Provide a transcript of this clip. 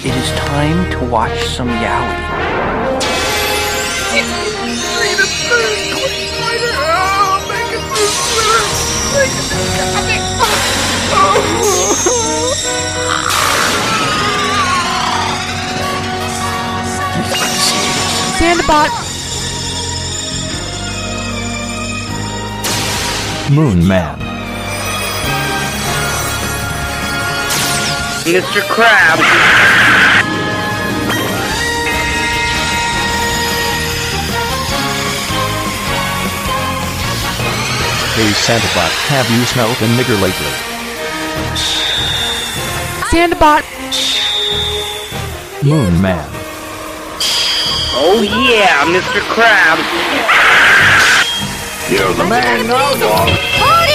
It is time to watch some Yowie. Sandbot. Moon Man. Mr. Krabs. Hey Sandbot, have you smelled a nigger lately? Sandbot. Moon Man. Oh yeah, Mr. Krabs. You're the man now, dog.